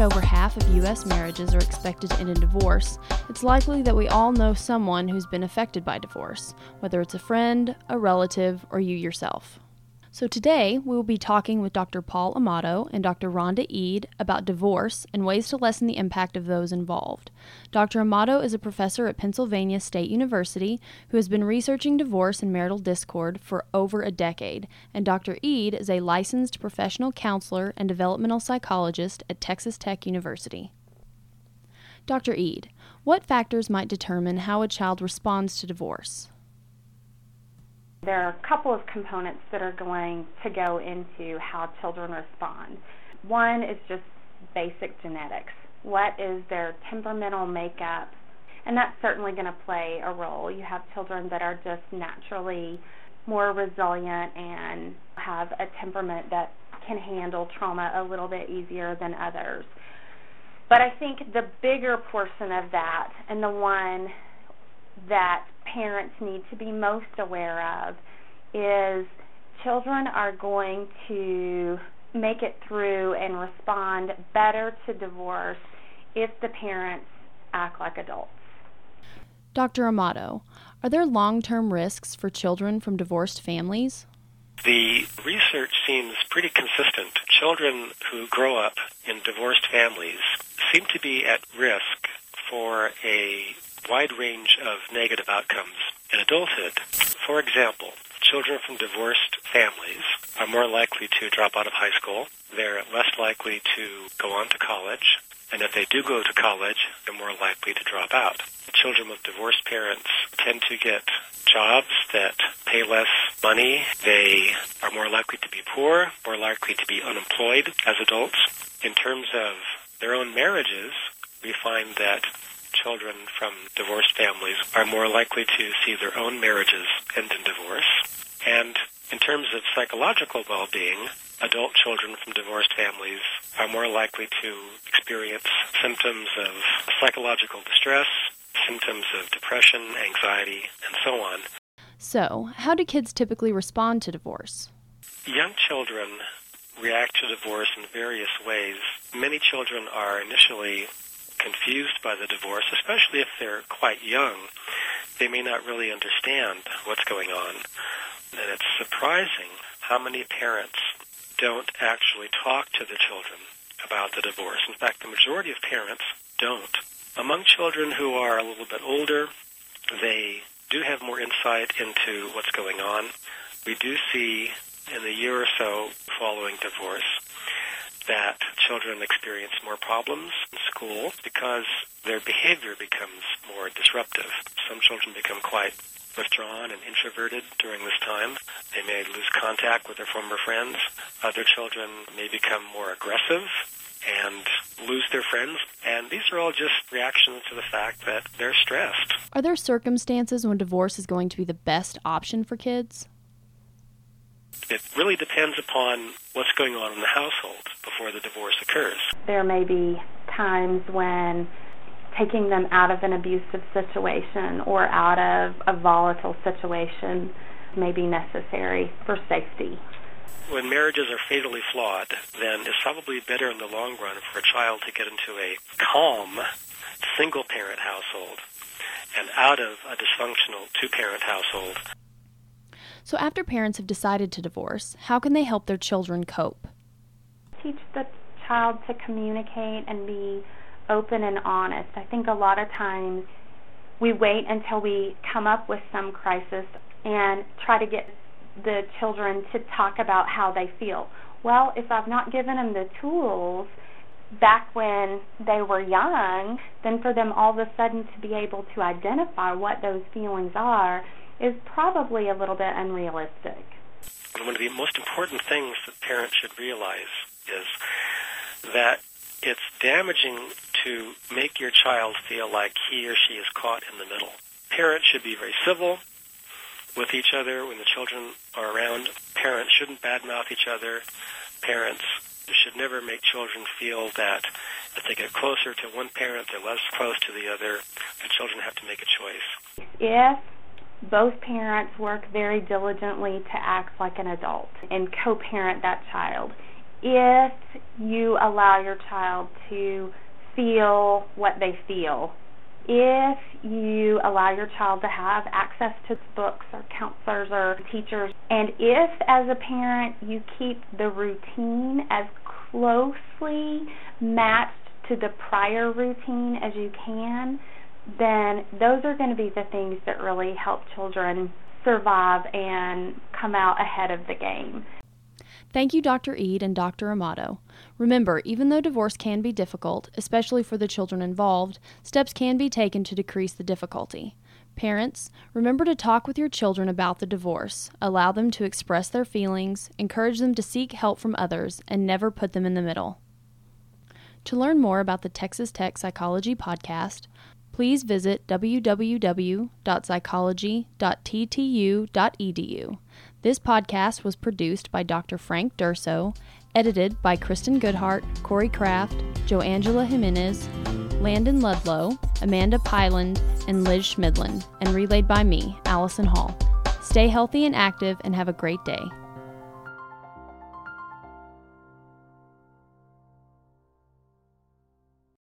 over half of U.S. marriages are expected to end in divorce, it's likely that we all know someone who's been affected by divorce, whether it's a friend, a relative, or you yourself. So today, we will be talking with Dr. Paul Amato and Dr. Rhonda Eade about divorce and ways to lessen the impact of those involved. Dr. Amato is a professor at Pennsylvania State University who has been researching divorce and marital discord for over a decade, and Dr. Eade is a licensed professional counselor and developmental psychologist at Texas Tech University. Dr. Eade, what factors might determine how a child responds to divorce? There are a couple of components that are going to go into how children respond. One is just basic genetics. What is their temperamental makeup? And that's certainly going to play a role. You have children that are just naturally more resilient and have a temperament that can handle trauma a little bit easier than others. But I think the bigger portion of that, and the one that parents need to be most aware of, is children are going to make it through and respond better to divorce if the parents act like adults. Dr. Amato, are there long-term risks for children from divorced families? The research seems pretty consistent. Children who grow up in divorced families seem to be at risk for a wide range of negative outcomes in adulthood. For example, children from divorced families are more likely to drop out of high school. They're less likely to go on to college. And if they do go to college, they're more likely to drop out. Children with divorced parents tend to get jobs that pay less money. They are more likely to be poor, more likely to be unemployed as adults. In terms of their own marriages, we find that children from divorced families are more likely to see their own marriages end in divorce. And in terms of psychological well-being, adult children from divorced families are more likely to experience symptoms of psychological distress, symptoms of depression, anxiety, and so on. So, how do kids typically respond to divorce? Young children react to divorce in various ways. Many children are initially confused by the divorce, especially if they're quite young. They may not really understand what's going on. And it's surprising how many parents don't actually talk to the children about the divorce. In fact, the majority of parents don't. Among children who are a little bit older, they do have more insight into what's going on. We do see in the year or so following divorce that children experience more problems in school because their behavior becomes more disruptive. Some children become quite withdrawn and introverted during this time. They may lose contact with their former friends. Other children may become more aggressive and lose their friends. And these are all just reactions to the fact that they're stressed. Are there circumstances when divorce is going to be the best option for kids? It really depends upon what's going on in the household before the divorce occurs. There may be times when taking them out of an abusive situation or out of a volatile situation may be necessary for safety. When marriages are fatally flawed, then it's probably better in the long run for a child to get into a calm, single-parent household and out of a dysfunctional two-parent household. So after parents have decided to divorce, how can they help their children cope? Teach the child to communicate and be open and honest. I think a lot of times we wait until we come up with some crisis and try to get the children to talk about how they feel. Well, if I've not given them the tools back when they were young, then for them all of a sudden to be able to identify what those feelings are is probably a little bit unrealistic. One of the most important things that parents should realize is that it's damaging to make your child feel like he or she is caught in the middle. Parents should be very civil with each other when the children are around. Parents shouldn't badmouth each other. Parents should never make children feel that if they get closer to one parent, they're less close to the other. The children have to make a choice. If both parents work very diligently to act like an adult and co-parent that child, if you allow your child to feel what they feel, if you allow your child to have access to books or counselors or teachers, and if as a parent you keep the routine as closely matched to the prior routine as you can, then those are going to be the things that really help children survive and come out ahead of the game. Thank you, Dr. Eid and Dr. Amato. Remember, even though divorce can be difficult, especially for the children involved, steps can be taken to decrease the difficulty. Parents, remember to talk with your children about the divorce, allow them to express their feelings, encourage them to seek help from others, and never put them in the middle. To learn more about the Texas Tech Psychology Podcast, please visit www.psychology.ttu.edu. This podcast was produced by Dr. Frank Durso, edited by Kristen Goodhart, Corey Kraft, Joangela Jimenez, Landon Ludlow, Amanda Pyland, and Liz Schmidlin, and relayed by me, Allison Hall. Stay healthy and active, and have a great day.